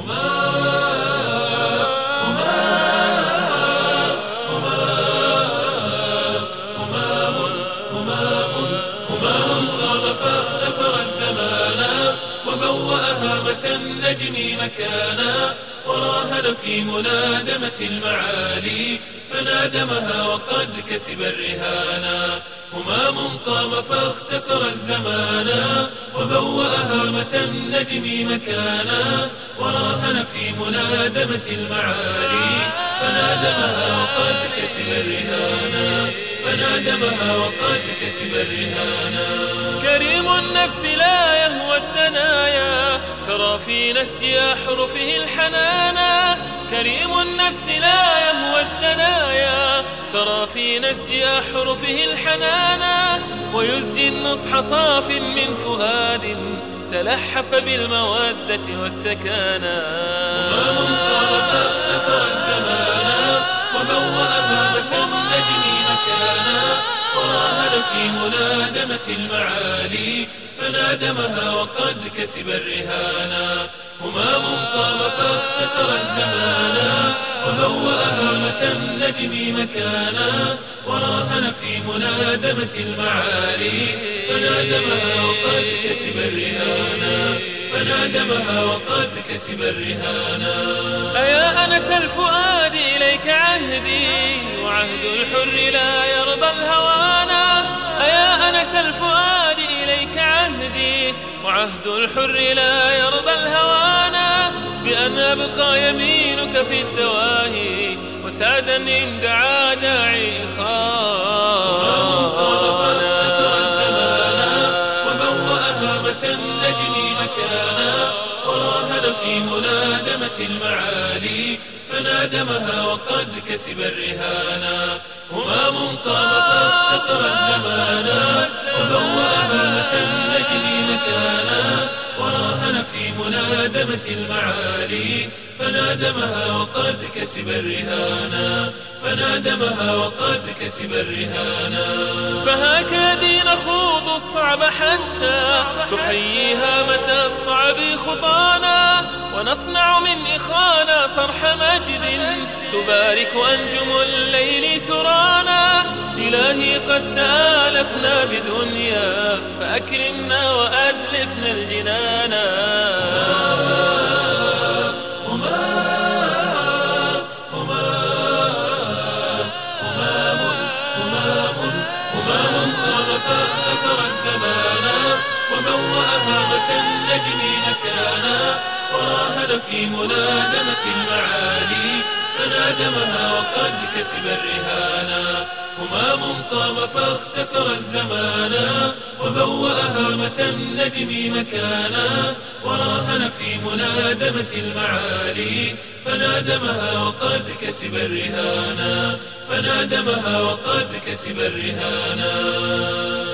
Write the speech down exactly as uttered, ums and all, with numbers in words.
همام قام فاختصر الزمان وبوأها متى النجم مكانا وراهن في منادمة المعالي فنادمها وقد كسب الرهانا. همام قام فاختصر الزمان وبوأها متى النجم مكانا وراهن في منادمة المعالي فنادمها وقد كسب الرهانا فنادمها وقد كسب الرهانا. كريم النفس لا يهوى الدنايا ترى في نسج أحرفه الحنانا. كريم النفس لا يهوى الدنايا ترى في نسج أحرفه الحنانا ويزجي النصح صاف من فؤاد تلحف بالمودة واستكانا. همام قام فاختصر الزمان وبوأها متى النجم مكانا وراهن في منادمة المعالي فنادمها وقد كسب الرهانا. همام قام فاختصر الزمان وبوأها متى النجم مكانا وراهن في منادمة المعالي فنادمها وقد كسب الرهانا فنادمها وقد كسب الرهانا. أيا أنس الفؤاد إليك عهدي وعهد الحر لا يرضى الهوانا. أيا أنس الفؤاد إليك عهدي وعهد الحر لا يرضى الهوانا بأن أبقى يمينك في الدواهي وسعدا إن دعا داعي خانا. فاختصر الزمان وبوأها متى النجم مكانا وراهن في منادمة المعالي فنادمها وقد كسب الرهانا. همام قام فاختصر الزمان وبوأها متى النجم مكانا وراهن في منادمة المعالي فنادمها وقد كسب الرهانا فنادمها وقد كسب الرهانا. فهكذا نخوض الصعب حتى تحييها متى الصعب خطانا ونصنع من إخانا صرح مجد تبارك أنجم الليل سرانا. إلهي قد تآلفنا بدنيا فأكرمنا وأزلفنا الجنانا. فاختصر الزمان وبوأها متى النجم مكانا وراهن في منادمة المعالي فنادمها وقد كسب الرهانا. همام قام فاختصر الزمان وبوأها متى النجم مكانا وراهن في منادمة المعالي فنادمها وقد كسب الرهانا فنادمها وقد كسب الرهانا.